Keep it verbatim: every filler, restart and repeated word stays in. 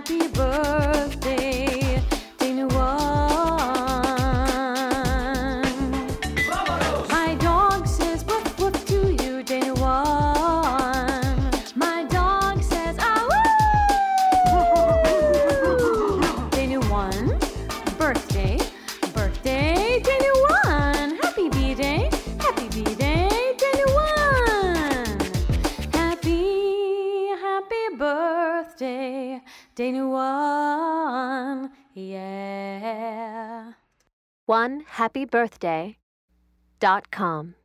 happy birthday, Dana One. My dog says woof woof to you, Dana One. My dog says ah woo. Dana One, birthday, birthday, Dana One. Happy B-Day, happy B-Day, Dana One. Happy, happy birthday, Dana One. Yeah. one happy birthday dot com